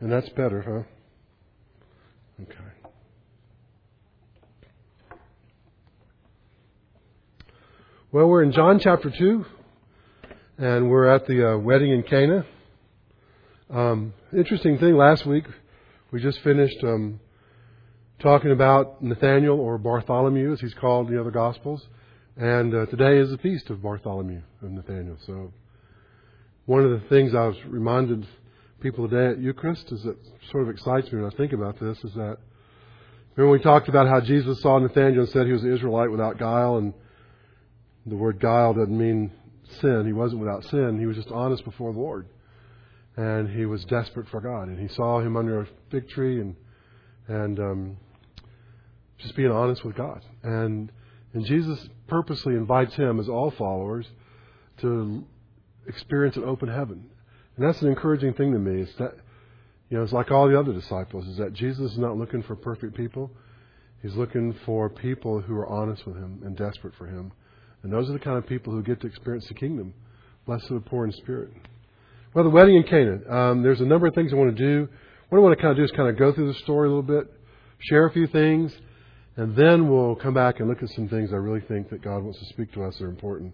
And that's better, huh? Okay. Well, we're in John chapter 2, and we're at the wedding in Cana. Interesting thing, last week we just finished talking about Nathaniel, or Bartholomew as he's called in the other Gospels. And today is the feast of Bartholomew, of Nathaniel. So one of the things I was reminded people today at Eucharist is that sort of excites me when I think about this is that, remember we talked about how Jesus saw Nathaniel and said he was an Israelite without guile, and the word guile doesn't mean sin. He wasn't without sin. He was just honest before the Lord. And he was desperate for God. And he saw him under a fig tree and just being honest with God. And Jesus purposely invites him, as all followers, to experience an open heaven. And that's an encouraging thing to me. It's that, it's like all the other disciples, is that Jesus is not looking for perfect people. He's looking for people who are honest with him and desperate for him. And those are the kind of people who get to experience the kingdom. Blessed are the poor in spirit. Well, the wedding in Cana. There's a number of things I want to do. What I want to kind of do is kind of go through the story a little bit, share a few things, and then we'll come back and look at some things I really think that God wants to speak to us that are important.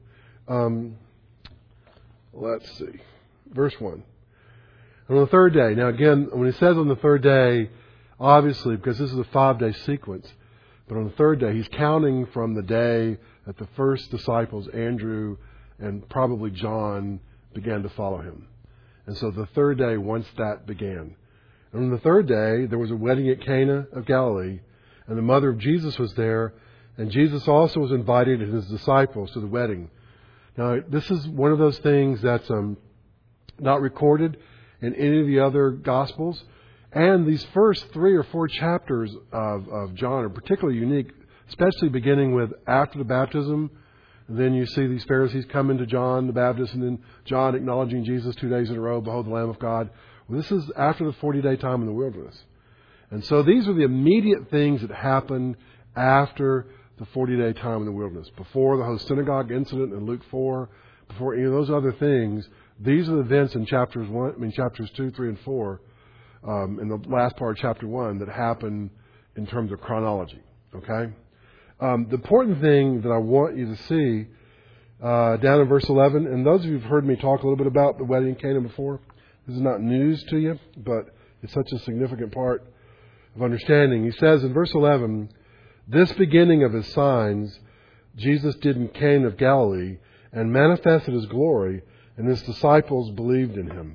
Let's see. Verse 1. And on the third day. Now again, when he says on the third day, obviously, because this is a 5-day sequence, but on the third day, he's counting from the day that the first disciples, Andrew and probably John, began to follow him. And so the third day, once that began. And on the third day, there was a wedding at Cana of Galilee, and the mother of Jesus was there, and Jesus also was invited and his disciples to the wedding. Now, this is one of those things that's not recorded in any of the other Gospels. And these first 3 or 4 chapters of John are particularly unique, especially beginning with after the baptism. And then you see these Pharisees coming to John the Baptist, and then John acknowledging Jesus 2 days in a row, behold the Lamb of God. Well, this is after the 40-day time in the wilderness. And so these are the immediate things that happened after the 40-day time in the wilderness. Before the host synagogue incident in Luke 4, before any of those other things, these are the events in chapters 2, 3, and 4, in the last part of chapter 1 that happen in terms of chronology. Okay? The important thing that I want you to see down in verse 11, and those of you who've heard me talk a little bit about the wedding in Cana before, this is not news to you, but it's such a significant part of understanding. He says in verse 11, this beginning of his signs Jesus did in Cana of Galilee and manifested his glory, and his disciples believed in him.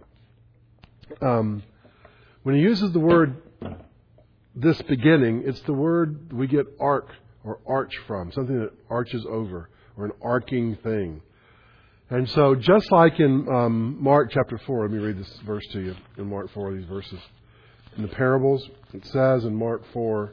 When he uses the word this beginning, it's the word we get arc or arch from, something that arches over, or an arcing thing. And so just like in Mark chapter 4, let me read this verse to you in Mark 4, these verses. In the parables, it says in Mark 4,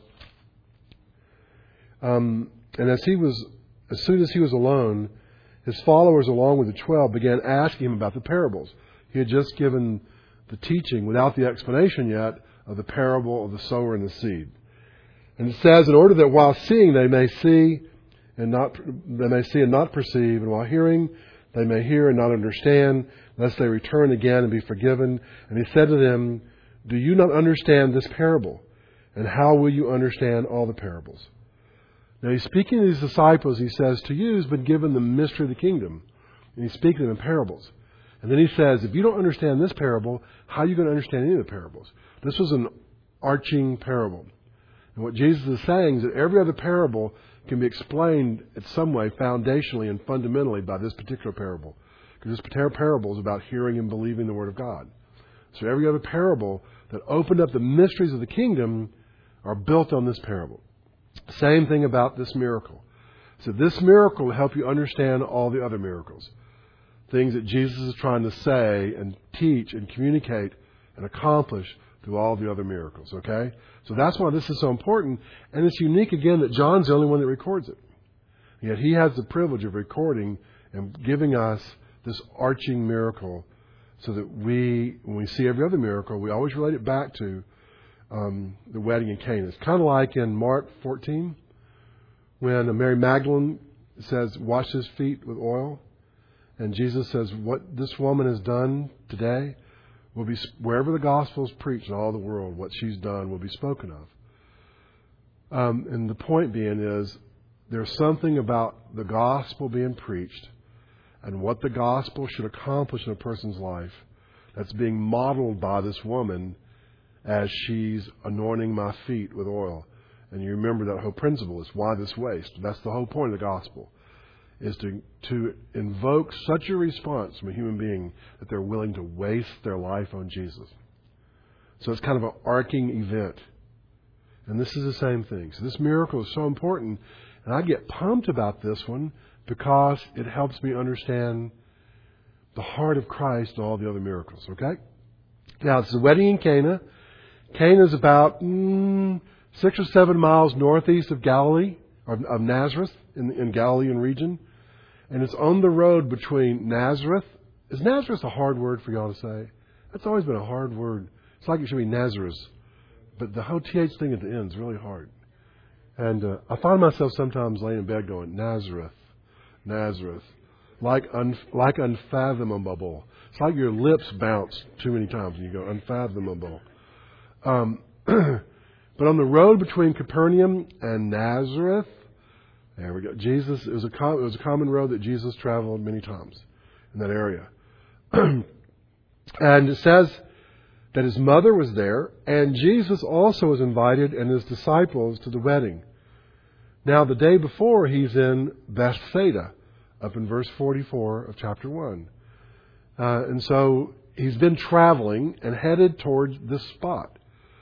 and as soon as he was alone, his followers along with the 12 began asking him about the parables. He had just given the teaching without the explanation yet of the parable of the sower and the seed. And it says, in order that while seeing they may see and not perceive, and while hearing they may hear and not understand, lest they return again and be forgiven. And he said to them, do you not understand this parable? And how will you understand all the parables? Now he's speaking to these disciples. He says, to you has been given the mystery of the kingdom. And he's speaking in parables. And then he says, if you don't understand this parable, how are you going to understand any of the parables? This was an arching parable. And what Jesus is saying is that every other parable can be explained in some way foundationally and fundamentally by this particular parable. Because this parable is about hearing and believing the Word of God. So every other parable that opened up the mysteries of the kingdom are built on this parable. Same thing about this miracle. So this miracle will help you understand all the other miracles. Things that Jesus is trying to say and teach and communicate and accomplish through all the other miracles. Okay? So that's why this is so important. And it's unique again that John's the only one that records it. Yet he has the privilege of recording and giving us this arching miracle so that when we see every other miracle, we always relate it back to the wedding in Cana. It's kind of like in Mark 14 when Mary Magdalene says, wash his feet with oil. And Jesus says, what this woman has done today will be, wherever the gospel is preached in all the world, what she's done will be spoken of. And the point being is, there's something about the gospel being preached and what the gospel should accomplish in a person's life that's being modeled by this woman as she's anointing my feet with oil. And you remember that whole principle is why this waste. That's the whole point of the gospel, is to invoke such a response from a human being that they're willing to waste their life on Jesus. So it's kind of an arcing event. And this is the same thing. So this miracle is so important. And I get pumped about this one because it helps me understand the heart of Christ and all the other miracles. Okay? Now, it's the wedding in Cana. Cana is about 6 or 7 miles northeast of Galilee, of Nazareth, in Galilean region. And it's on the road between Nazareth. Is Nazareth a hard word for y'all to say? That's always been a hard word. It's like it should be Nazareth. But the whole TH thing at the end is really hard. And I find myself sometimes laying in bed going, Nazareth, Nazareth. Like unfathomable. It's like your lips bounce too many times and you go, unfathomable. But on the road between Capernaum and Nazareth, there we go. It was a common road that Jesus traveled many times in that area. And it says that his mother was there, and Jesus also was invited and his disciples to the wedding. Now, the day before, he's in Bethsaida, up in verse 44 of chapter 1. And so he's been traveling and headed towards this spot.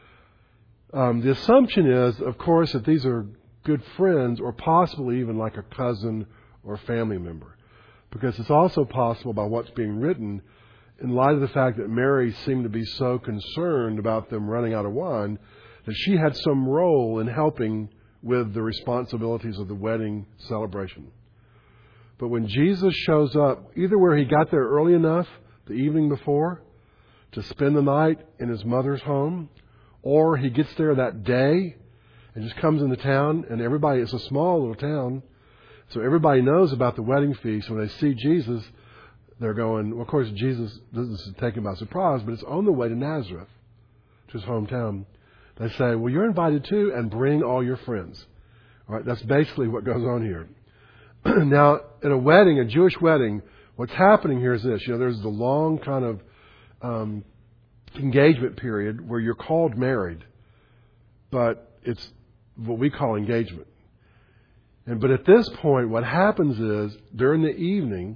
The assumption is, of course, that these are good friends or possibly even like a cousin or family member. Because it's also possible by what's being written, in light of the fact that Mary seemed to be so concerned about them running out of wine, that she had some role in helping with the responsibilities of the wedding celebration. But when Jesus shows up, either where he got there early enough the evening before to spend the night in his mother's home, or he gets there that day and just comes into town, and everybody, it's a small little town, so everybody knows about the wedding feast. When they see Jesus, they're going, well, of course, Jesus, this is taken by surprise, but it's on the way to Nazareth, to his hometown. They say, well, you're invited too, and bring all your friends. All right, that's basically what goes on here. Now, in a wedding, a Jewish wedding, what's happening here is this. There's the long kind of engagement period where you're called married, but it's what we call engagement. But at this point, what happens is, during the evening,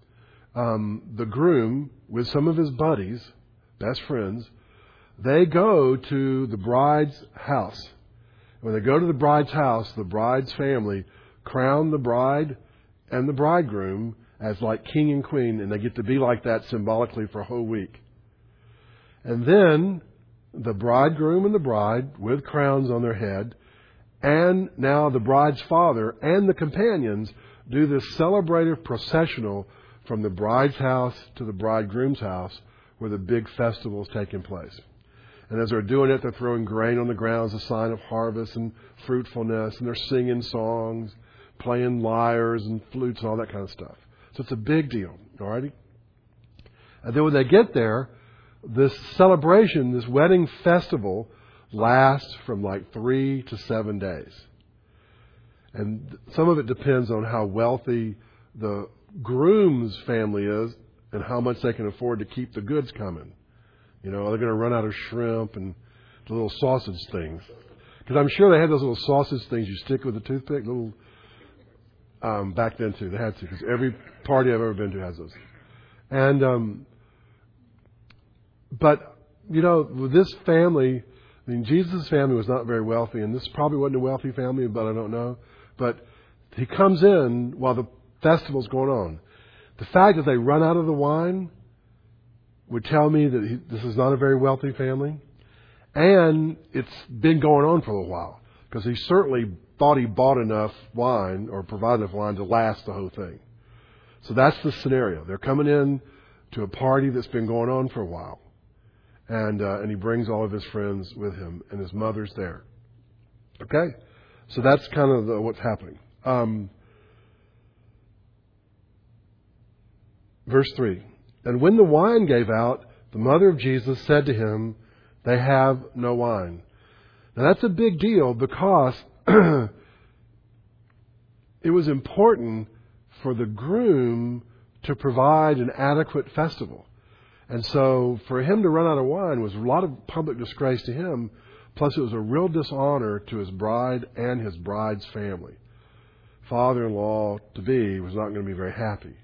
the groom, with some of his buddies, best friends, they go to the bride's house. When they go to the bride's house, the bride's family crown the bride and the bridegroom as like king and queen, and they get to be like that symbolically for a whole week. And then the bridegroom and the bride, with crowns on their head, and now the bride's father and the companions do this celebrative processional from the bride's house to the bridegroom's house, where the big festival is taking place. And as they're doing it, they're throwing grain on the ground as a sign of harvest and fruitfulness. And they're singing songs, playing lyres and flutes and all that kind of stuff. So it's a big deal, all righty? And then when they get there, this celebration, this wedding festival, lasts from like 3 to 7 days. And some of it depends on how wealthy the groom's family is and how much they can afford to keep the goods coming. Are they going to run out of shrimp and the little sausage things? Because I'm sure they had those little sausage things you stick with a toothpick. Back then too, they had to, because every party I've ever been to has those. And but with this family, Jesus' family was not very wealthy, and this probably wasn't a wealthy family, but I don't know. But he comes in while the festival's going on. The fact that they run out of the wine would tell me that this is not a very wealthy family. And it's been going on for a little while, because he certainly thought he bought enough wine or provided enough wine to last the whole thing. So that's the scenario. They're coming in to a party that's been going on for a while. And he brings all of his friends with him, and his mother's there. Okay? So that's kind of what's happening. Verse 3. And when the wine gave out, the mother of Jesus, said to him, "They have no wine." Now that's a big deal because it was important for the groom to provide an adequate festival. And so for him to run out of wine was a lot of public disgrace to him. Plus it was a real dishonor to his bride and his bride's family. Father-in-law to be was not going to be very happy.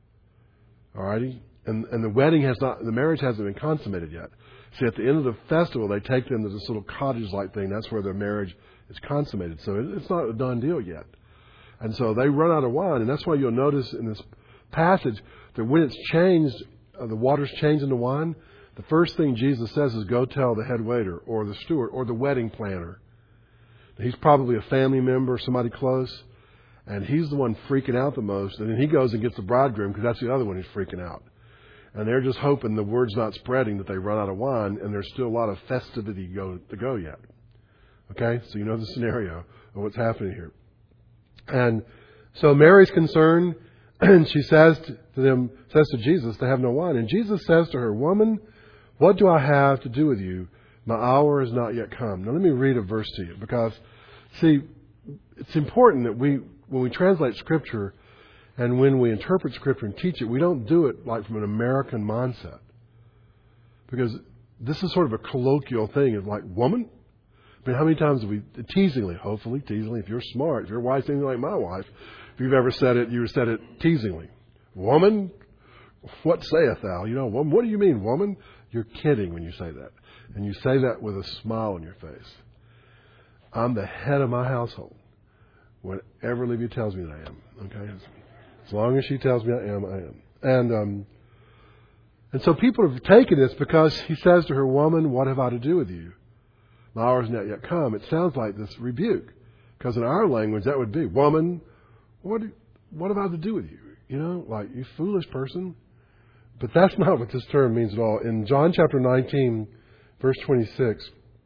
Alrighty? And the marriage hasn't been consummated yet. See, at the end of the festival, they take them to this little cottage-like thing. That's where their marriage is consummated. So it's not a done deal yet. And so they run out of wine. And that's why you'll notice in this passage that when it's changed, the water's changed into wine, the first thing Jesus says is, "Go tell the head waiter or the steward or the wedding planner." He's probably a family member, somebody close. And he's the one freaking out the most. And then he goes and gets the bridegroom because that's the other one who's freaking out. And they're just hoping the word's not spreading that they run out of wine, and there's still a lot of festivity to go yet. Okay? So you know the scenario of what's happening here. And so Mary's concerned, and she says to Jesus, "They have no wine." And Jesus says to her, "Woman, what do I have to do with you? My hour is not yet come." Now let me read a verse to you because, see, it's important that when we translate Scripture and when we interpret Scripture and teach it, we don't do it like from an American mindset. Because this is sort of a colloquial thing. It's like, woman? I mean, how many times have we, hopefully teasingly, if you're smart, if your wife's anything like my wife, if you've ever said it, you said it teasingly. Woman? What saith thou? You know, what do you mean, woman? You're kidding when you say that. And you say that with a smile on your face. I'm the head of my household. Whatever Olivia tells me that I am. Okay? As long as she tells me I am, I am. And so people have taken this because he says to her, "Woman, what have I to do with you? My hour is not yet come." It sounds like this rebuke. Because in our language, that would be, "Woman, what have I to do with you? You know, like, you foolish person." But that's not what this term means at all. In John chapter 19, verse 26,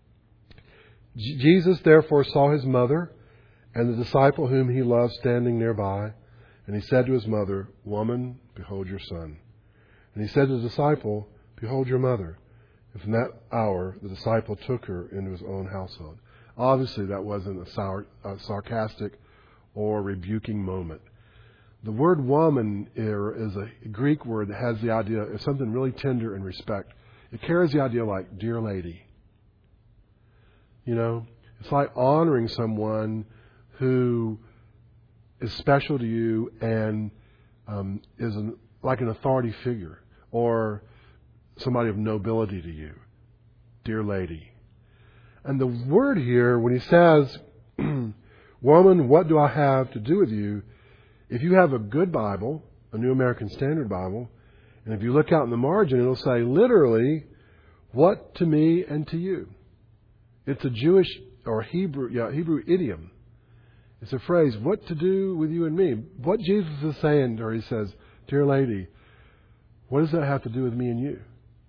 Jesus therefore saw his mother and the disciple whom he loved standing nearby. And he said to his mother, "Woman, behold your son." And he said to the disciple, "Behold your mother." And from that hour, the disciple took her into his own household. Obviously, that wasn't a sarcastic or rebuking moment. The word woman is a Greek word that has the idea of something really tender and respect. It carries the idea like, dear lady. You know, it's like honoring someone who is special to you and is like an authority figure or somebody of nobility to you. Dear lady. And the word here, when he says, "Woman, what do I have to do with you?" If you have a good Bible, a New American Standard Bible, and if you look out in the margin, it'll say literally, "What to me and to you." It's a Jewish or Hebrew idiom. It's a phrase, what to do with you and me. What Jesus is saying, or he says, "Dear lady, what does that have to do with me and you?"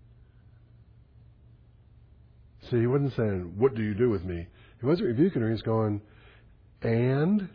See, he wasn't saying, "What do you do with me?" He wasn't rebuking her. He's going, "And?"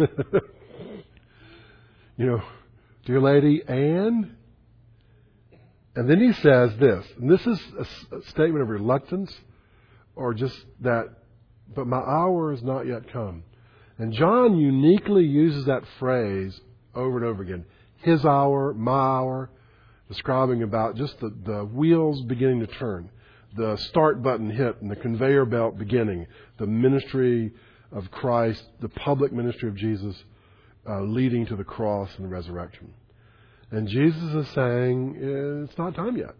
You know, "Dear lady, and?" And then he says this, and this is a statement of reluctance or just that, "But my hour is not yet come." And John uniquely uses that phrase over and over again. His hour, my hour, describing about just the wheels beginning to turn, the start button hit and the conveyor belt beginning, the ministry of Christ, the public ministry of Jesus leading to the cross and the resurrection. And Jesus is saying, it's not time yet.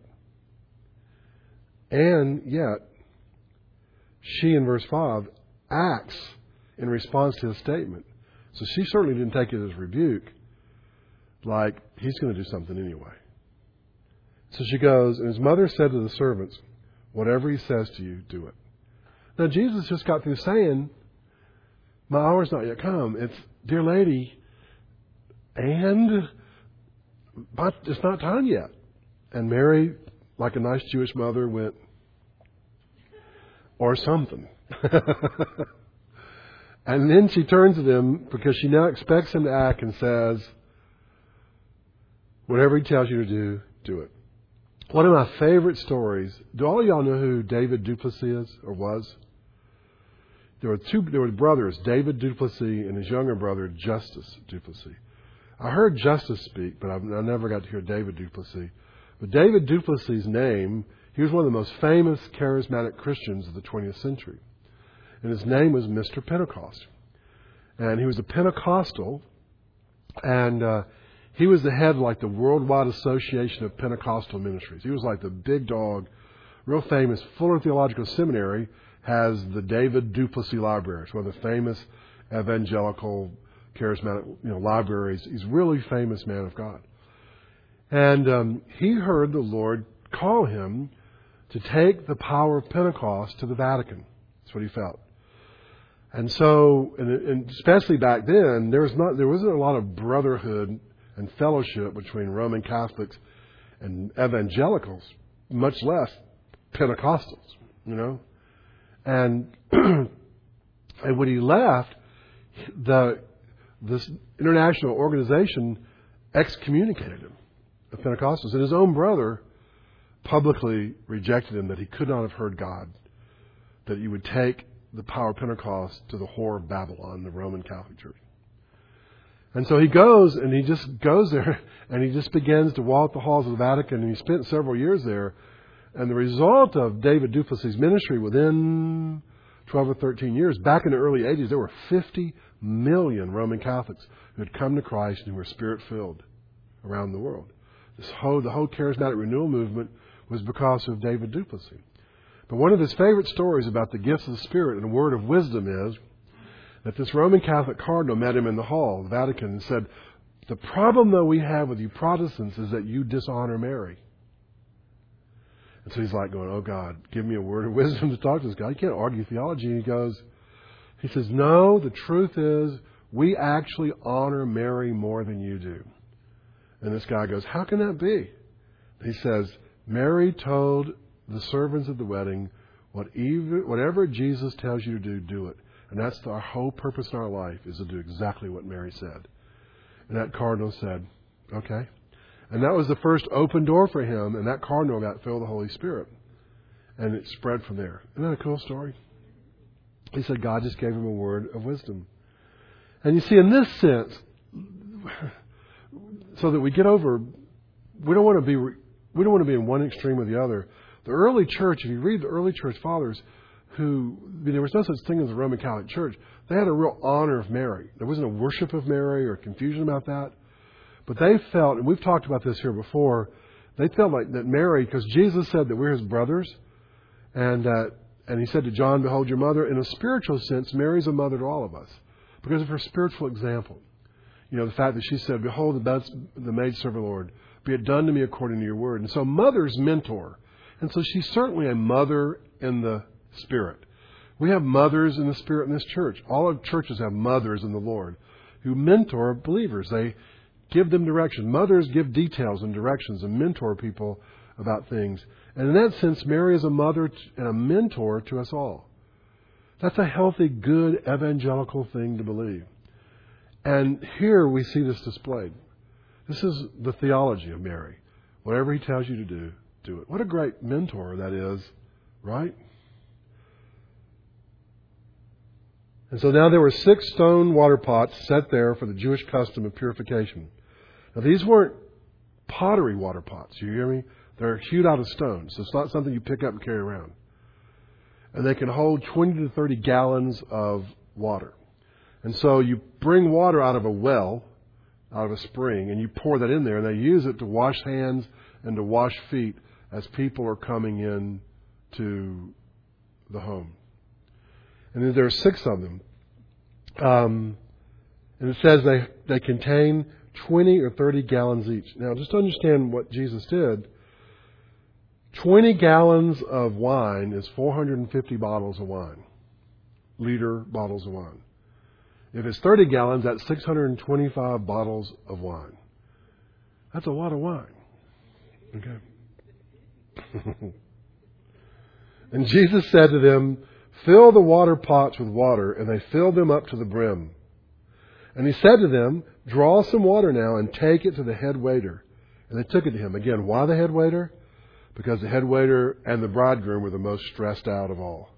And yet, she in verse 5 acts in response to his statement. So she certainly didn't take it as rebuke, like he's going to do something anyway. So she goes, and his mother said to the servants, "Whatever he says to you, do it." Now Jesus just got through saying, "My hour's not yet come." It's, "Dear lady, but it's not time yet." And Mary, like a nice Jewish mother, went, "Or something." And then she turns to him because she now expects him to act and says, "Whatever he tells you to do, do it." One of my favorite stories. Do all of y'all know who David Duplessis is or was? There were brothers, David Duplessis and his younger brother, Justus Duplessis. I heard Justus speak, but I never got to hear David Duplessis. But David Duplessis' name, he was one of the most famous charismatic Christians of the 20th century. And his name was Mr. Pentecost. And he was a Pentecostal, and he was the head of like the Worldwide Association of Pentecostal Ministries. He was like the big dog, real famous. Fuller Theological Seminary has the David Duplessis Library. It's one of the famous evangelical, charismatic libraries. He's a really famous man of God. And he heard the Lord call him to take the power of Pentecost to the Vatican. That's what he felt. And so, and especially back then, there wasn't a lot of brotherhood and fellowship between Roman Catholics and evangelicals, much less Pentecostals, And and when he left, this international organization excommunicated him, the Pentecostals, and his own brother publicly rejected him, that he could not have heard God, that he would take the power of Pentecost to the whore of Babylon, the Roman Catholic Church. And so he goes there and he just begins to walk the halls of the Vatican, and he spent several years there. And the result of David Duplessis' ministry, within 12 or 13 years, back in the early 80s, there were 50 million Roman Catholics who had come to Christ and who were Spirit-filled around the world. The whole charismatic renewal movement was because of David Duplessis. But one of his favorite stories about the gifts of the Spirit and the word of wisdom is that this Roman Catholic cardinal met him in the hall of the Vatican and said, "The problem, though, we have with you Protestants is that you dishonor Mary." And so he's like going, "Oh, God, give me a word of wisdom to talk to this guy. You can't argue theology." And he says, "No, the truth is we actually honor Mary more than you do." And this guy goes, "How can that be?" He says, "Mary told the servants at the wedding, whatever Jesus tells you to do, do it. And that's our whole purpose in our life, is to do exactly what Mary said." And that cardinal said, "Okay." And that was the first open door for him, and that cardinal got filled with the Holy Spirit. And it spread from there. Isn't that a cool story? He said God just gave him a word of wisdom. And you see, in this sense, so that we get over, we don't want to be in one extreme or the other. The early church, if you read the early church fathers, there was no such thing as the Roman Catholic Church. They had a real honor of Mary. There wasn't a worship of Mary or confusion about that. But they felt, and we've talked about this here before, they felt like that Mary, because Jesus said that we're his brothers, and he said to John, "Behold your mother." In a spiritual sense, Mary's a mother to all of us because of her spiritual example. The fact that she said, "Behold the maidservant of the Lord, be it done to me according to your word." And so mothers mentor. And so she's certainly a mother in the Spirit. We have mothers in the Spirit in this church. All of churches have mothers in the Lord who mentor believers. They give them direction. Mothers give details and directions and mentor people about things. And in that sense, Mary is a mother and a mentor to us all. That's a healthy, good, evangelical thing to believe. And here we see this displayed. This is the theology of Mary. Whatever he tells you to do, do it. What a great mentor that is, right? And so now there were 6 stone water pots set there for the Jewish custom of purification. Now these weren't pottery water pots, you hear me? They're hewed out of stone, so it's not something you pick up and carry around. And they can hold 20 to 30 gallons of water. And so you bring water out of a well, out of a spring, and you pour that in there, and they use it to wash hands and to wash feet as people are coming in to the home. And then there are 6 of them. And it says they contain 20 or 30 gallons each. Now, just to understand what Jesus did, 20 gallons of wine is 450 bottles of wine, liter bottles of wine. If it's 30 gallons, that's 625 bottles of wine. That's a lot of wine. Okay. And Jesus said to them, "Fill the water pots with water," and they filled them up to the brim. And he said to them, "Draw some water now and take it to the head waiter." And they took it to him. Again, why the head waiter? because the head waiter and the bridegroom were the most stressed out of all.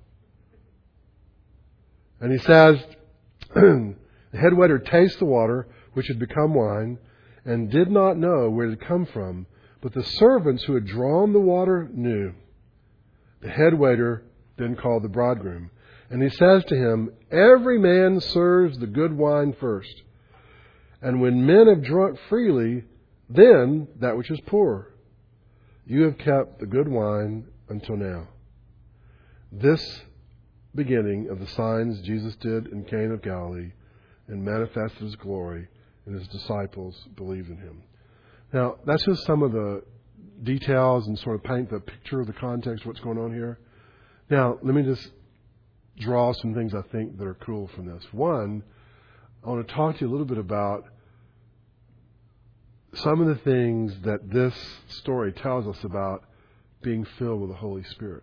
And he says, the head waiter tasted the water, which had become wine, and did not know where it had come from. But the servants who had drawn the water knew. The head waiter then called the bridegroom. And he says to him, every man serves the good wine first. And when men have drunk freely, then that which is poor. You have kept the good wine until now. This beginning of the signs Jesus did in Cana of Galilee and manifested His glory, and His disciples believed in Him. Now, that's just some of the details and sort of paint the picture of the context of what's going on here. Now, let me just draw some things I think that are cool from this. One, I want to talk to you a little bit about some of the things that this story tells us about being filled with the Holy Spirit.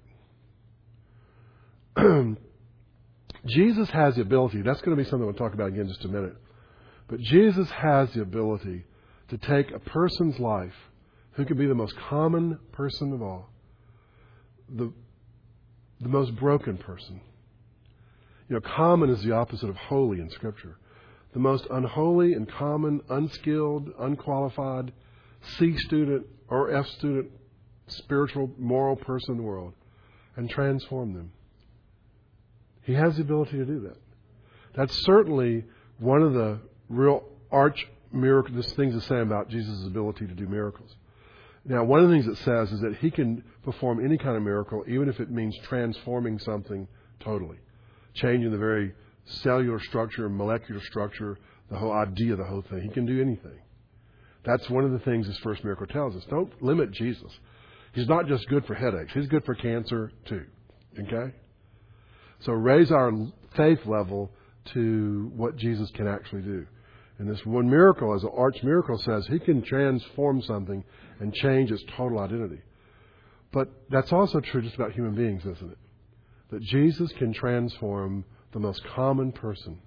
Jesus has the ability, that's going to be something we'll talk about again in just a minute, but Jesus has the ability to take a person's life, who can be the most common person of all, the most broken person. You know, common is the opposite of holy in Scripture. The most unholy and common, unskilled, unqualified, C student or F student, spiritual, moral person in the world, and transform them. He has the ability to do that. That's certainly one of the real arch miracles, things to say about Jesus' ability to do miracles. Now, one of the things it says is that He can perform any kind of miracle, even if it means transforming something totally, changing the very cellular structure, molecular structure, the whole idea of the whole thing. He can do anything. That's one of the things this first miracle tells us. Don't limit Jesus. He's not just good for headaches. He's good for cancer too. Okay? So raise our faith level to what Jesus can actually do. And this one miracle, as an arch miracle says, He can transform something and change its total identity. But that's also true just about human beings, isn't it? That Jesus can transform the most common person.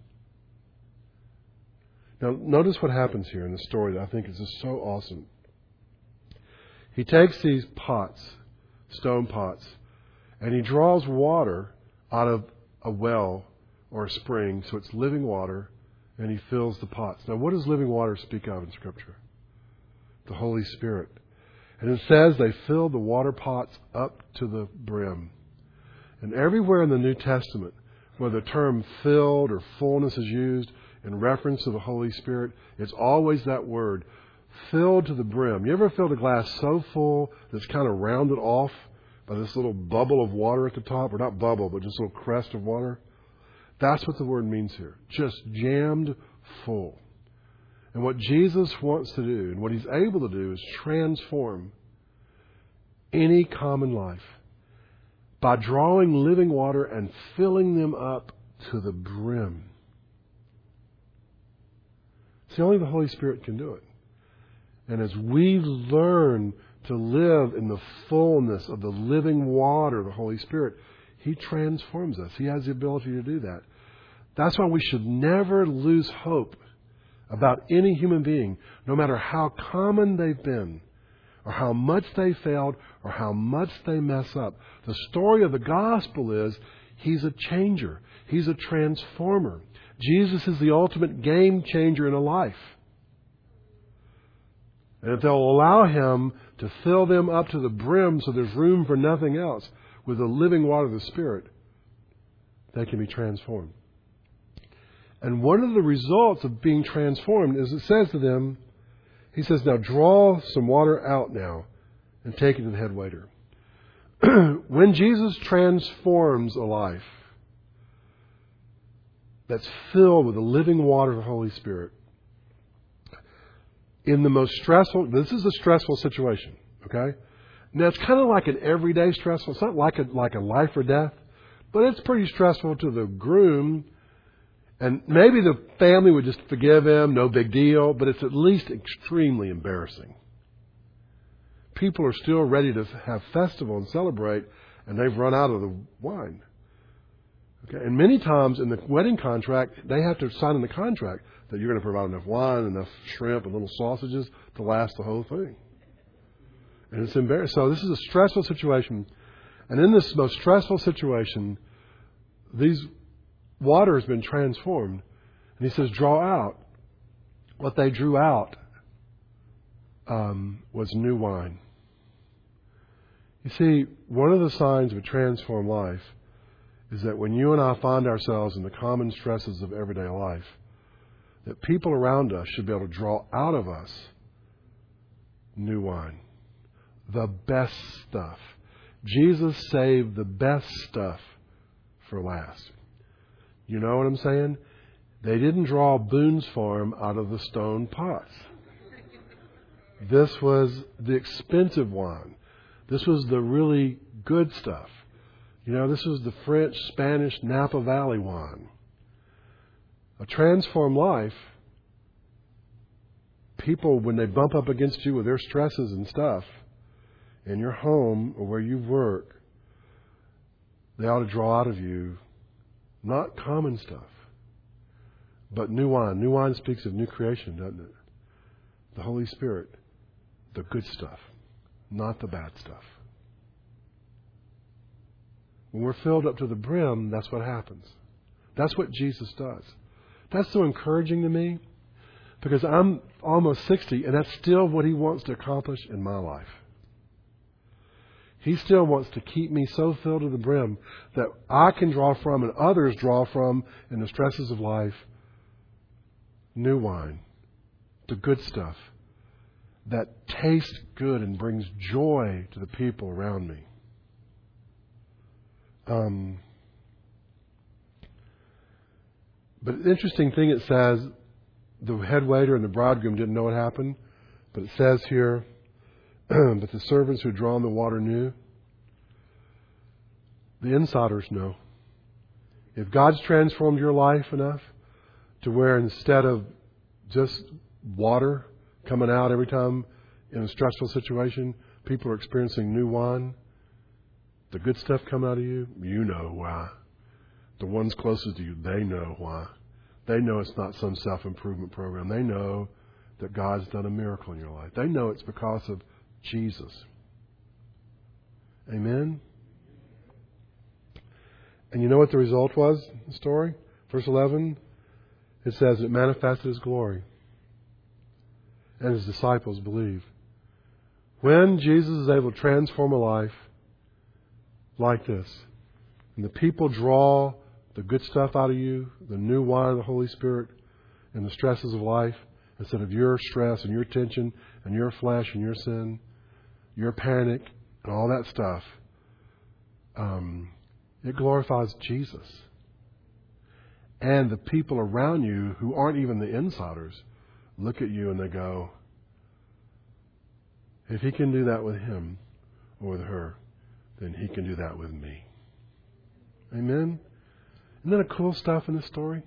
Now, notice what happens here in the story that I think is just so awesome. He takes these pots, stone pots, and He draws water out of a well or a spring, so it's living water, and He fills the pots. Now, what does living water speak of in Scripture? The Holy Spirit. And it says they filled the water pots up to the brim. And everywhere in the New Testament, where the term filled or fullness is used in reference to the Holy Spirit, it's always that word, filled to the brim. You ever filled a glass so full that it's kind of rounded off by this little bubble of water at the top? Or not bubble, but just a little crest of water? That's what the word means here. Just jammed full. And what Jesus wants to do, and what He's able to do, is transform any common life by drawing living water and filling them up to the brim. See, only the Holy Spirit can do it. And as we learn to live in the fullness of the living water of the Holy Spirit, He transforms us. He has the ability to do that. That's why we should never lose hope about any human being, no matter how common they've been, or how much they failed, or how much they mess up. The story of the gospel is He's a changer. He's a transformer. Jesus is the ultimate game changer in a life. And if they'll allow Him to fill them up to the brim so there's room for nothing else, with the living water of the Spirit, they can be transformed. And one of the results of being transformed is it says to them, He says, now draw some water out now and take it to the head waiter. When Jesus transforms a life that's filled with the living water of the Holy Spirit, in the most stressful, this is a stressful situation, okay? Now, it's kind of like an everyday stressful. It's not like a life or death, but it's pretty stressful to the groom. And maybe the family would just forgive him, no big deal, but it's at least extremely embarrassing. People are still ready to have festival and celebrate, and they've run out of the wine. Okay? And many times in the wedding contract, they have to sign in the contract that you're going to provide enough wine, enough shrimp, and little sausages to last the whole thing. And it's embarrassing. So this is a stressful situation. And in this most stressful situation, these water has been transformed. And he says, draw out. What they drew out was new wine. You see, one of the signs of a transformed life is that when you and I find ourselves in the common stresses of everyday life, that people around us should be able to draw out of us new wine. The best stuff. Jesus saved the best stuff for last. You know what I'm saying? They didn't draw Boone's Farm out of the stone pots. This was the expensive wine. This was the really good stuff. You know, this was the French, Spanish, Napa Valley wine. A transformed life, people, when they bump up against you with their stresses and stuff, in your home or where you work, they ought to draw out of you not common stuff, but new wine. New wine speaks of new creation, doesn't it? The Holy Spirit, the good stuff, not the bad stuff. When we're filled up to the brim, that's what happens. That's what Jesus does. That's so encouraging to me because I'm almost 60 and that's still what He wants to accomplish in my life. He still wants to keep me so filled to the brim that I can draw from and others draw from in the stresses of life new wine, the good stuff that tastes good and brings joy to the people around me. But the interesting thing, it says the head waiter and the bridegroom didn't know what happened, but it says here, but the servants who had drawn the water knew. The insiders know. If God's transformed your life enough to where instead of just water coming out every time in a stressful situation, people are experiencing new wine, the good stuff coming out of you, you know why. The ones closest to you, they know why. They know it's not some self-improvement program. They know that God's done a miracle in your life. They know it's because of Jesus. Amen? And you know what the result was in the story? Verse 11, it says it manifested His glory. And His disciples believed. When Jesus is able to transform a life like this, and the people draw the good stuff out of you, the new wine of the Holy Spirit, and the stresses of life, instead of your stress and your tension and your flesh and your sin, your panic and all that stuff, it glorifies Jesus. And the people around you who aren't even the insiders look at you and they go, if He can do that with him or with her, then He can do that with me. Amen? Isn't that a cool stuff in this story?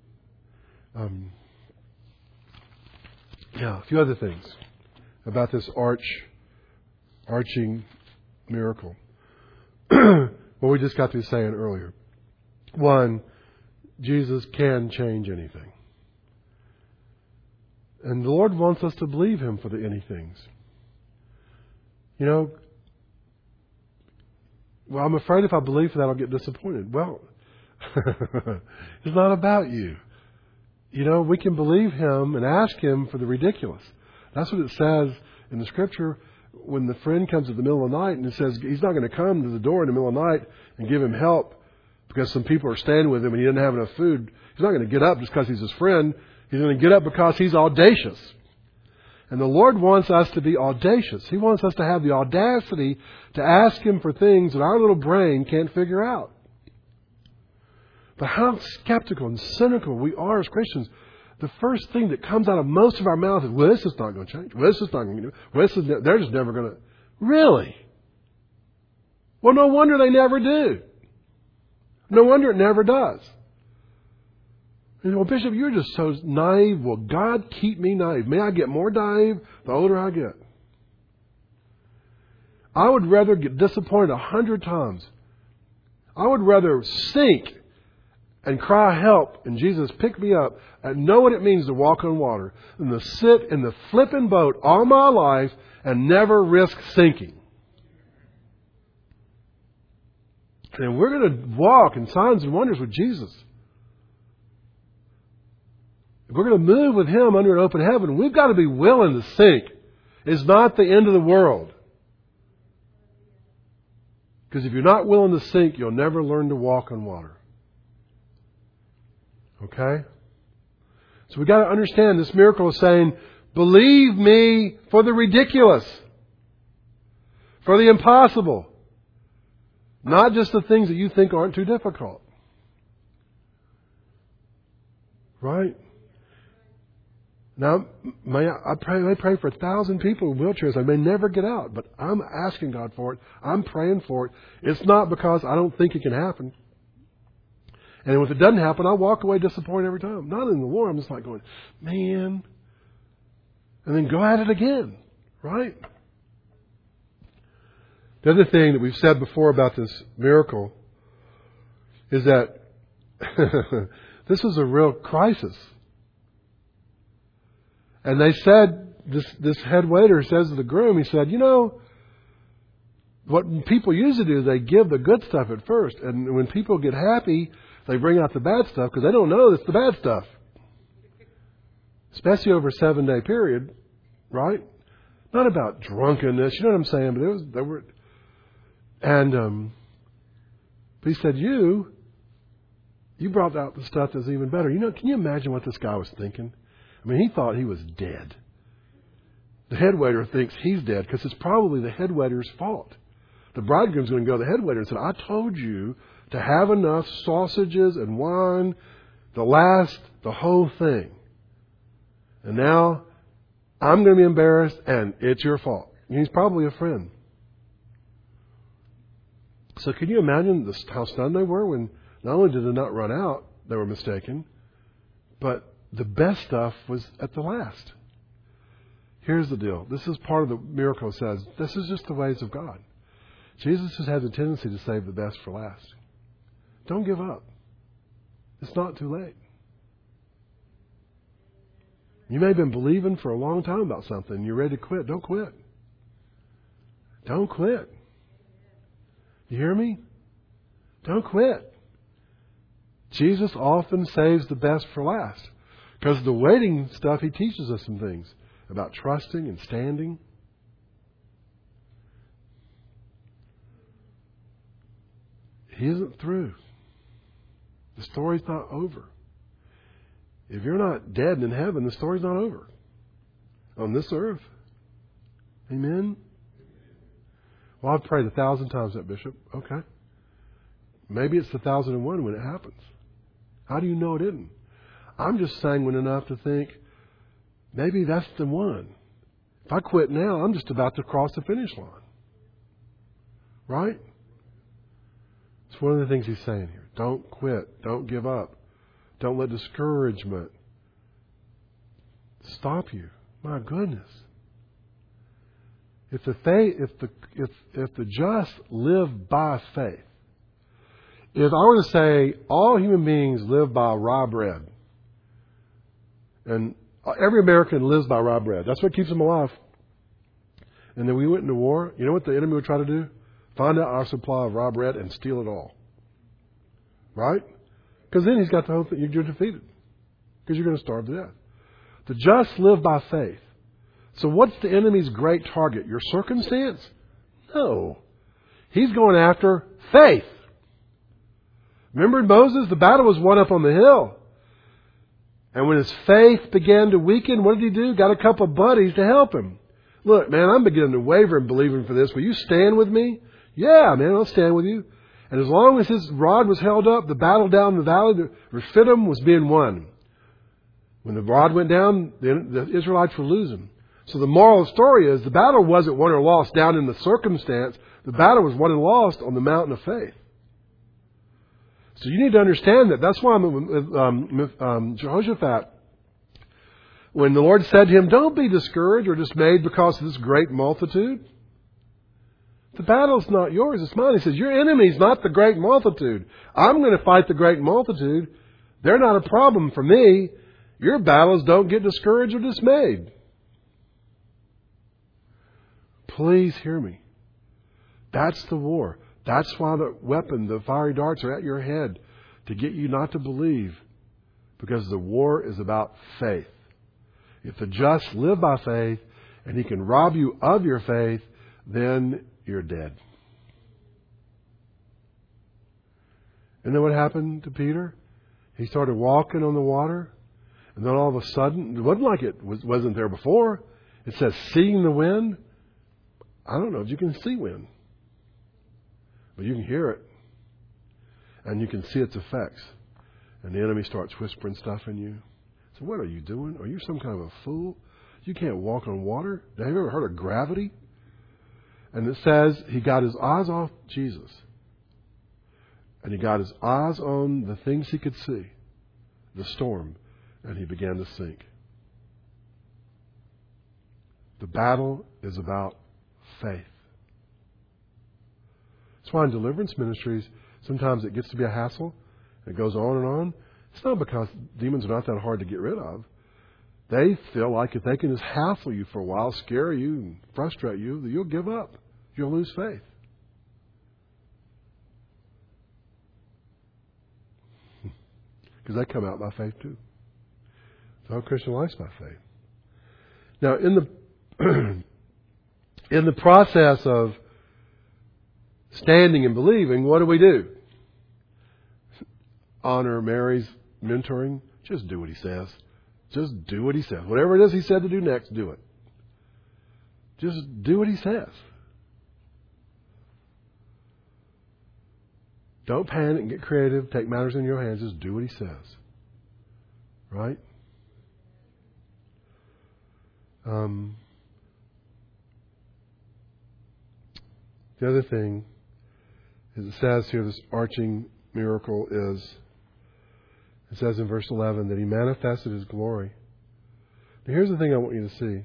A few other things about this arching miracle. What we just got through saying earlier. One, Jesus can change anything. And the Lord wants us to believe Him for the anythings. You know, well, I'm afraid if I believe for that, I'll get disappointed. Well, it's not about you. You know, we can believe Him and ask Him for the ridiculous. That's what it says in the Scripture when the friend comes at the middle of the night and it says he's not going to come to the door in the middle of the night and give him help because some people are staying with him and he doesn't have enough food. He's not going to get up just because he's his friend. He's going to get up because he's audacious. And the Lord wants us to be audacious. He wants us to have the audacity to ask Him for things that our little brain can't figure out. But how skeptical and cynical we are as Christians. The first thing that comes out of most of our mouths is, well, this is not going to change. Well, this is not going to do. Well, they're just never going to. Really? Well, no wonder they never do. No wonder it never does. And, well, Bishop, you're just so naive. Well, God, keep me naive. May I get more naive the older I get. I would rather get disappointed 100 times. I would rather sink and cry help, and Jesus pick me up, and know what it means to walk on water, than to sit in the flipping boat all my life and never risk sinking. And we're going to walk in signs and wonders with Jesus. If we're going to move with Him under an open heaven, we've got to be willing to sink. It's not the end of the world. Because if you're not willing to sink, you'll never learn to walk on water. Okay? So we've got to understand this miracle is saying, believe me for the ridiculous, for the impossible, not just the things that you think aren't too difficult. Right? Now, I pray for 1,000 people in wheelchairs. I may never get out, but I'm asking God for it. I'm praying for it. It's not because I don't think it can happen. And if it doesn't happen, I walk away disappointed every time. Not in the Lord. I'm just like going, man. And then go at it again. Right? The other thing that we've said before about this miracle is that this is a real crisis. And they said, this head waiter says to the groom, he said, you know, what people usually do is they give the good stuff at first. And when people get happy, they bring out the bad stuff because they don't know it's the bad stuff. Especially over a 7-day period, right? Not about drunkenness, you know what I'm saying? But he said, you brought out the stuff that's even better. You know, can you imagine what this guy was thinking? I mean, he thought he was dead. The head waiter thinks he's dead because it's probably the head waiter's fault. The bridegroom's going to go to the head waiter and say, I told you to have enough sausages and wine to last the whole thing. And now I'm going to be embarrassed and it's your fault. And he's probably a friend. So can you imagine how stunned they were when not only did it not run out, they were mistaken, but the best stuff was at the last. Here's the deal. This is part of the miracle. It says, this is just the ways of God. Jesus just has a tendency to save the best for last. Don't give up. It's not too late. You may have been believing for a long time about something. You're ready to quit. Don't quit. Don't quit. You hear me? Don't quit. Jesus often saves the best for last. Because the waiting stuff, He teaches us some things about trusting and standing. He isn't through. The story's not over. If you're not dead in heaven, the story's not over. On this earth. Amen? Well, I've prayed 1,000 times that, Bishop. Okay. Maybe it's the 1,001 when it happens. How do you know it isn't? I'm just sanguine enough to think, maybe that's the one. If I quit now, I'm just about to cross the finish line. Right? It's one of the things He's saying here. Don't quit. Don't give up. Don't let discouragement stop you. My goodness. If the just live by faith, if I were to say all human beings live by raw bread, and every American lives by raw bread, that's what keeps them alive. And then we went into war, you know what the enemy would try to do? Find out our supply of raw bread and steal it all. Right? Because then he's got the hope that you're defeated. Because you're going to starve to death. The just live by faith. So what's the enemy's great target? Your circumstance? No. He's going after faith. Remember Moses? The battle was won up on the hill. And when his faith began to weaken, what did he do? Got a couple of buddies to help him. Look, man, I'm beginning to waver and believing for this. Will you stand with me? Yeah, man, I'll stand with you. And as long as his rod was held up, the battle down in the valley, the Rephidim was being won. When the rod went down, the Israelites were losing. So the moral of the story is the battle wasn't won or lost down in the circumstance. The battle was won and lost on the mountain of faith. So you need to understand that. That's why Jehoshaphat, when the Lord said to him, don't be discouraged or dismayed because of this great multitude. The battle's not yours, it's mine. He says, your enemy's not the great multitude. I'm going to fight the great multitude. They're not a problem for me. Your battles, don't get discouraged or dismayed. Please hear me. That's the war. That's why the weapon, the fiery darts are at your head, to get you not to believe. Because the war is about faith. If the just live by faith and he can rob you of your faith, then you're dead. And then what happened to Peter? He started walking on the water. And then all of a sudden, it wasn't like it wasn't there before. It says, seeing the wind. I don't know if you can see wind. But you can hear it. And you can see its effects. And the enemy starts whispering stuff in you. So what are you doing? Are you some kind of a fool? You can't walk on water? Have you ever heard of gravity? And it says he got his eyes off Jesus. And he got his eyes on the things he could see. The storm. And he began to sink. The battle is about faith. That's why in deliverance ministries, sometimes it gets to be a hassle. It goes on and on. It's not because demons are not that hard to get rid of. They feel like if they can just hassle you for a while, scare you and frustrate you, that you'll give up. You'll lose faith. Because they come out by faith too. The whole Christian life's by faith. Now, in the process of standing and believing, what do? Honor Mary's mentoring. Just do what he says. Just do what he says. Whatever it is he said to do next, do it. Just do what he says. Don't panic and get creative. Take matters in your hands. Just do what he says. Right? The other thing is it says here, this arching miracle is, it says in verse 11 that he manifested his glory. Now here's the thing I want you to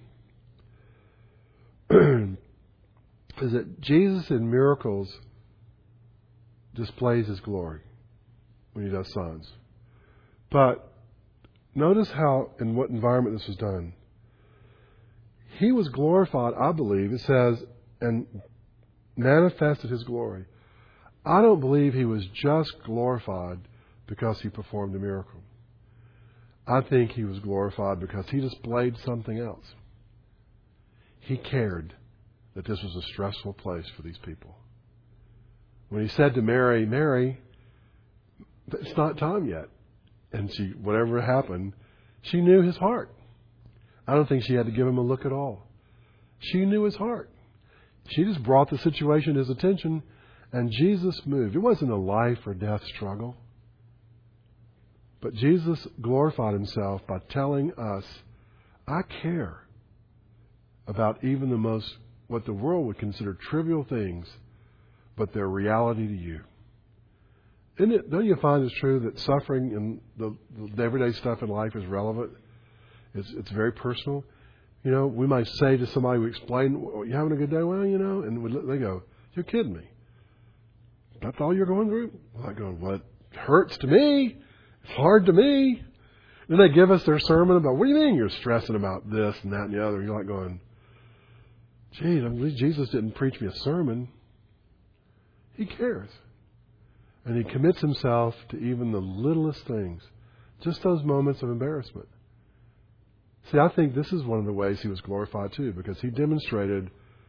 see. Is that Jesus in miracles displays his glory when he does signs. But notice how, in what environment this was done. He was glorified, I believe, it says, and manifested his glory. I don't believe he was just glorified because he performed a miracle. I think he was glorified because he displayed something else. He cared that this was a stressful place for these people. When he said to Mary, Mary, it's not time yet. And she, whatever happened, she knew his heart. I don't think she had to give him a look at all. She knew his heart. She just brought the situation to his attention, and Jesus moved. It wasn't a life or death struggle. But Jesus glorified himself by telling us, I care about even the most, what the world would consider trivial things, but they're reality to you. Don't you find it's true that suffering and the everyday stuff in life is relevant? It's very personal. You know, we might say to somebody, we explain, you having a good day? Well, you know, and they go, you're kidding me. That's all you're going through? Well, I go, well, it hurts to me. It's hard to me. Then they give us their sermon about, what do you mean you're stressing about this and that and the other? You're like going, geez, I believe Jesus didn't preach me a sermon. He cares. And he commits himself to even the littlest things. Just those moments of embarrassment. See, I think this is one of the ways he was glorified too, because he demonstrated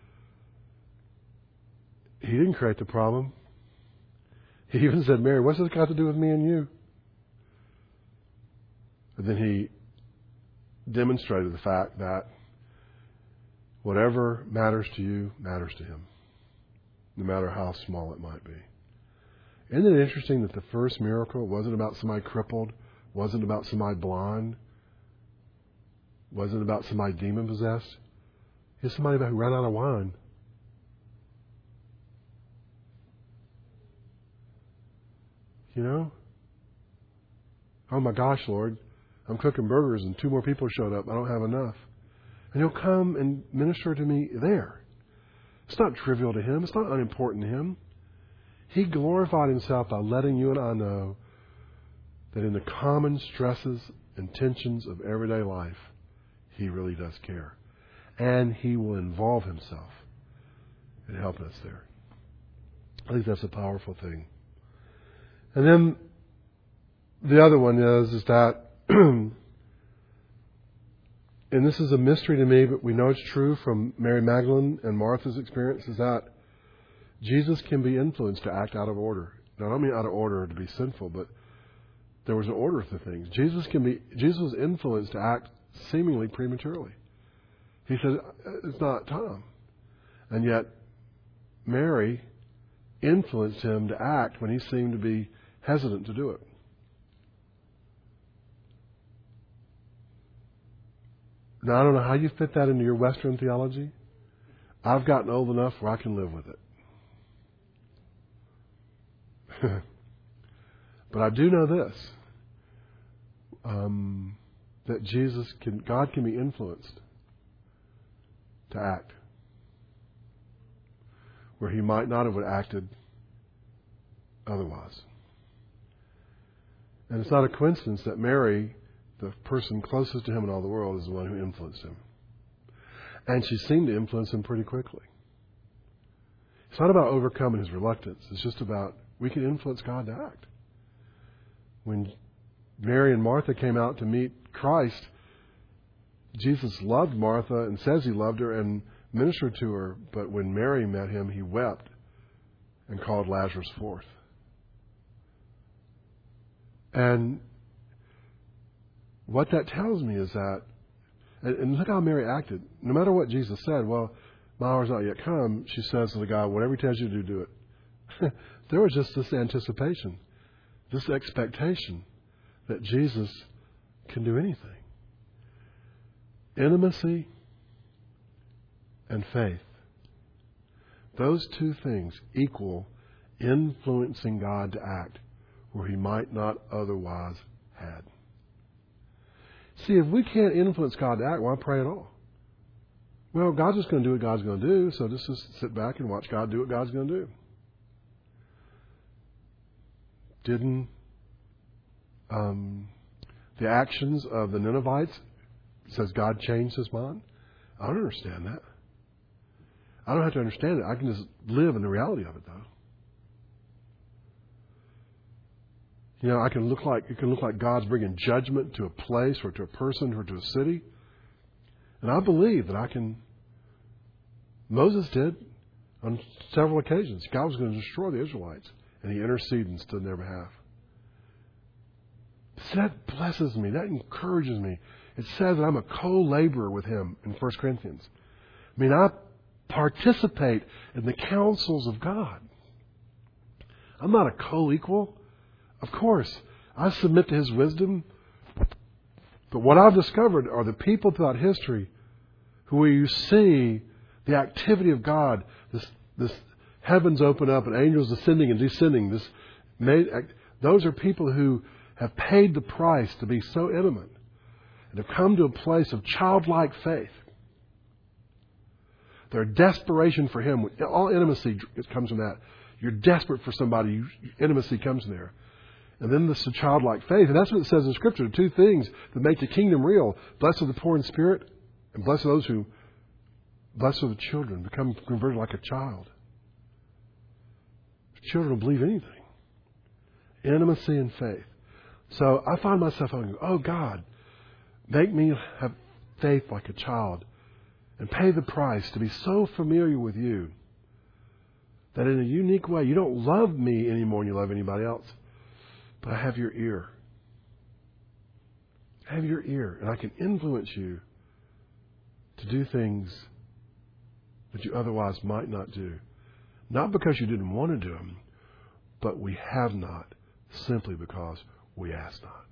he didn't create the problem. He even said, Mary, what's this got to do with me and you? And then he demonstrated the fact that whatever matters to you matters to him, no matter how small it might be. Isn't it interesting that the first miracle wasn't about somebody crippled, wasn't about somebody blind, wasn't about somebody demon-possessed? It's somebody who ran out of wine. You know? Oh my gosh, Lord, I'm cooking burgers and 2 more people showed up. I don't have enough. And He'll come and minister to me there. It's not trivial to Him. It's not unimportant to Him. He glorified Himself by letting you and I know that in the common stresses and tensions of everyday life, He really does care. And He will involve Himself in helping us there. I think that's a powerful thing. And then the other one is that, and this is a mystery to me, but we know it's true from Mary Magdalene and Martha's experience, is that Jesus can be influenced to act out of order. Now, I don't mean out of order to be sinful, but there was an order to things. Jesus was influenced to act seemingly prematurely. He said, it's not time. And yet, Mary influenced Him to act when He seemed to be hesitant to do it. Now, I don't know how you fit that into your Western theology. I've gotten old enough where I can live with it. But I do know this, that God can be influenced to act where He might not have acted otherwise. And it's not a coincidence that Mary, the person closest to Him in all the world, is the one who influenced Him. And she seemed to influence Him pretty quickly. It's not about overcoming His reluctance. It's just about we can influence God to act. When Mary and Martha came out to meet Christ, Jesus loved Martha and says He loved her and ministered to her. But when Mary met Him, He wept and called Lazarus forth. And what that tells me is that, and look how Mary acted. No matter what Jesus said, well, my hour's not yet come, she says to the guy, whatever He tells you to do, do it. There was just this anticipation, this expectation that Jesus can do anything. Intimacy and faith. Those two things equal influencing God to act where He might not otherwise had. See, if we can't influence God to act, why pray at all? Well, God's just going to do what God's going to do, so just sit back and watch God do what God's going to do. Didn't the actions of the Ninevites says God changed His mind? I don't understand that. I don't have to understand it. I can just live in the reality of it, though. You know, it can look like God's bringing judgment to a place or to a person or to a city. And I believe that Moses did on several occasions. God was going to destroy the Israelites, and He interceded and stood in their behalf. So that blesses me. That encourages me. It says that I'm a co-laborer with Him in 1 Corinthians. I mean, I participate in the counsels of God. I'm not a co-equal. Of course, I submit to His wisdom. But what I've discovered are the people throughout history who you see the activity of God, this heavens open up and angels ascending and descending. Those are people who have paid the price to be so intimate and have come to a place of childlike faith. Their desperation for Him, all intimacy comes from that. You're desperate for somebody, intimacy comes there. And then this is childlike faith. And that's what it says in Scripture. Two things that make the kingdom real. Blessed are the poor in spirit, and blessed are the children, become converted like a child. Children will believe anything. Intimacy and faith. So I find myself going, oh God, make me have faith like a child and pay the price to be so familiar with You that in a unique way, You don't love me any more than You love anybody else. But I have Your ear. I have Your ear, and I can influence You to do things that you otherwise might not do. Not because You didn't want to do them, but we have not, simply because we ask not.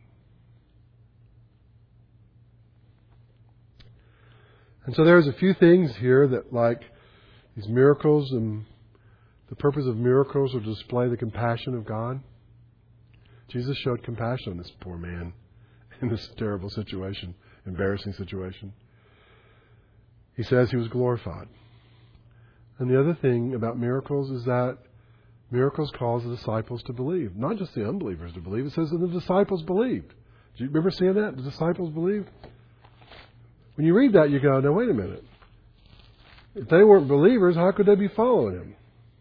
And so there's a few things here that, like these miracles, and the purpose of miracles are to display the compassion of God. Jesus showed compassion on this poor man in this terrible situation, embarrassing situation. He says He was glorified. And the other thing about miracles is that miracles cause the disciples to believe. Not just the unbelievers to believe. It says that the disciples believed. Do you remember seeing that? The disciples believed? When you read that, you go, now wait a minute. If they weren't believers, how could they be following him?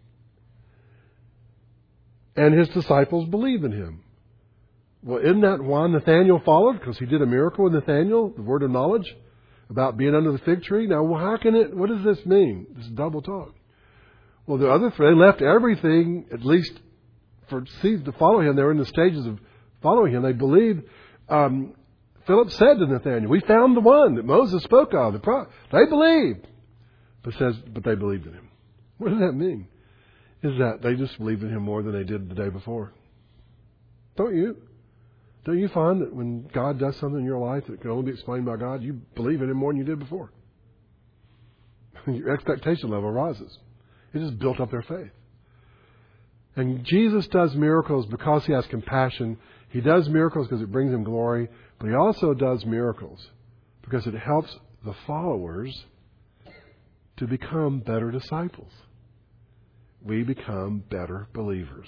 And his disciples believed in him. Well, isn't that why Nathanael followed? Because he did a miracle with Nathanael, the word of knowledge, about being under the fig tree. Now, what does this mean? This is double talk. Well, the other three, they left everything, at least for seeds to follow him. They were in the stages of following him. They believed. Philip said to Nathanael, we found the one that Moses spoke of. They believed. But they believed in him. What does that mean? Is that they just believed in him more than they did the day before. Don't you? Don't you find that when God does something in your life that can only be explained by God, you believe in him more than you did before? Your expectation level rises. It just built up their faith. And Jesus does miracles because he has compassion. He does miracles because it brings him glory. But he also does miracles because it helps the followers to become better disciples. We become better believers.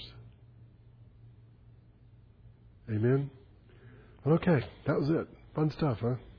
Amen? Okay, that was it. Fun stuff, huh?